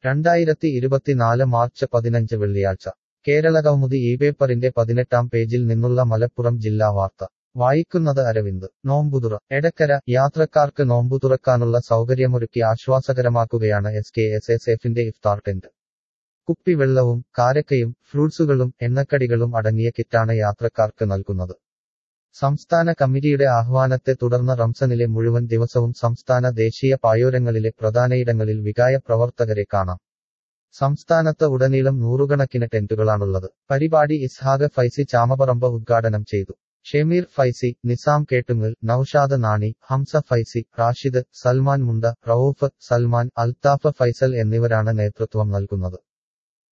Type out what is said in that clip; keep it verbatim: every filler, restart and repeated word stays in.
രണ്ടായിരത്തി ഇരുപത്തിനാല് മാർച്ച് പതിനഞ്ച് വെള്ളിയാഴ്ച കേരളകൗമുദി ഈ പേപ്പറിന്റെ പതിനെട്ടാം പേജിൽ നിന്നുള്ള മലപ്പുറം ജില്ലാ വാർത്ത വായിക്കുന്നത് അരവിന്ദ്. നോമ്പുതുറ എടക്കര യാത്രക്കാർക്ക് നോമ്പു തുറക്കാനുള്ള സൗകര്യമൊരുക്കി ആശ്വാസകരമാക്കുകയാണ് എസ് കെ എസ് എസ് എഫിന്റെ ഇഫ്താർ ടെന്റ്. കുപ്പിവെള്ളവും കാരക്കയും ഫ്രൂട്ട്സുകളും എണ്ണക്കടികളും അടങ്ങിയ കിറ്റാണ് യാത്രക്കാർക്ക് നൽകുന്നത്. സംസ്ഥാന കമ്മിറ്റിയുടെ ആഹ്വാനത്തെ തുടർന്ന് റംസനിലെ മുഴുവൻ ദിവസവും സംസ്ഥാന ദേശീയ പായോരങ്ങളിലെ പ്രധാനയിടങ്ങളിൽ വികായ പ്രവർത്തകരെ കാണാം. സംസ്ഥാനത്ത് ഉടനീളം നൂറുകണക്കിന് ടെന്റുകളാണുള്ളത്. പരിപാടി ഇസ്ഹാഖ് ഫൈസി ചാമപറമ്പ് ഉദ്ഘാടനം ചെയ്തു. ഷെമീർ ഫൈസി, നിസാം കേട്ടുങ്ങൽ, നൌഷാദ് നാണി, ഹംസ ഫൈസി, റാഷിദ്, സൽമാൻ മുണ്ട, റൌഫ്, സൽമാൻ, അൽത്താഫ് ഫൈസൽ എന്നിവരാണ് നേതൃത്വം നൽകുന്നത്.